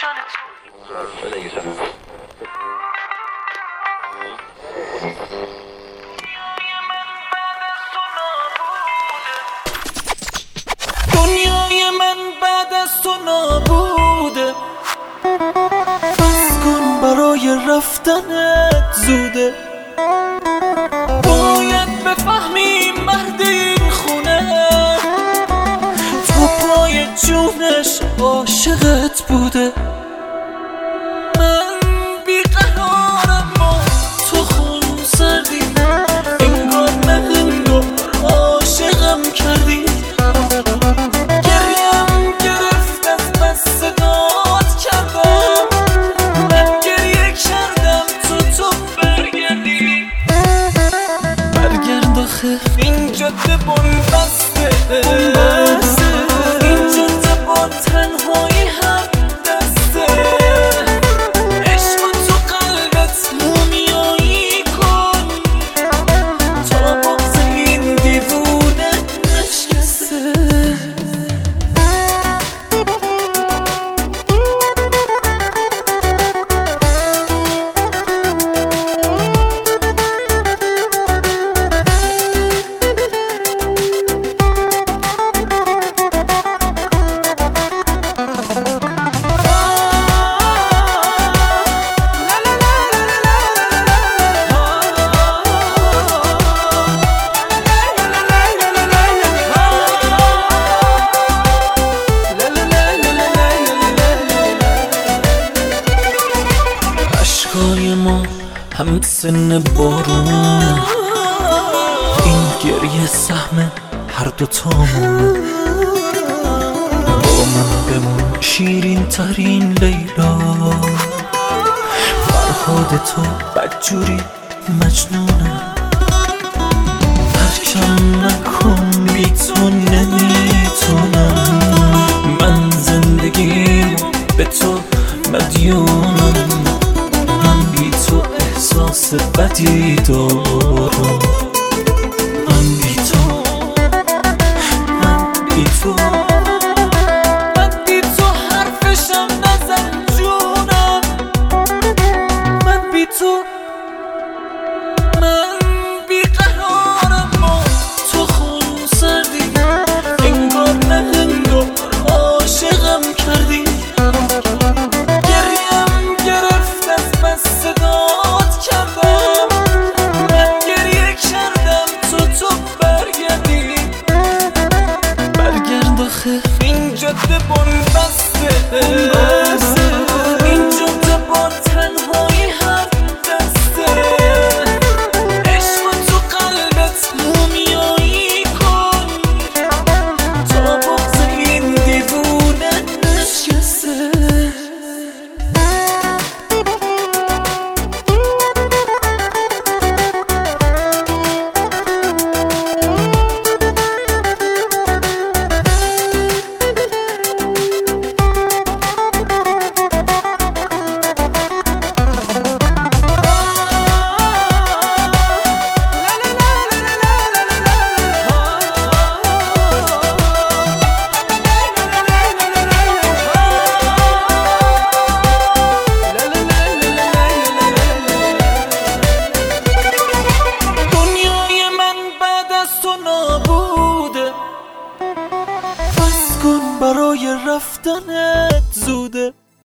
دنیای من بعد از تو نابوده، بس کن برای رفتنت زوده. باید بفهمی مرد این خونه تو پای جونش عاشقت بوده. من بیقرارم و تو خون سردی، انگار نه انگار عاشقم کردی. گریم گرفت از بس صدات کردم، من گریه کردم تو برگردی. برگرد آخه این جاده بنبسته، این جاده با تنهایی هم دسته. عشق تو قلبت مومیایی کن تا بغض این دیوونه نشکسته. اشکای ما هم سن بارون، این گریه سهم هر دوتامون. با من بمون شیرین ترین لیلا، فرهاد تو بدجوری مجنونه. ترکم نکن بی تو نمیتونم، من زندگیم به تو مدیونم. تو احساس بدی دارم، من بی تو حرفشم نزن جونم. من بی تو من بیقرارم و تو خون سردی، انگار نه انگار عاشقم کردی. صدات کردم، من گریه کردم تو برگردی. برگرد آخه این جاده بنبسته، این جاده با تنهایی هر دسته. عشق تو قلبت مومیایی کن تا بغض این دیوونه نشکسته. برای رفتنت زوده.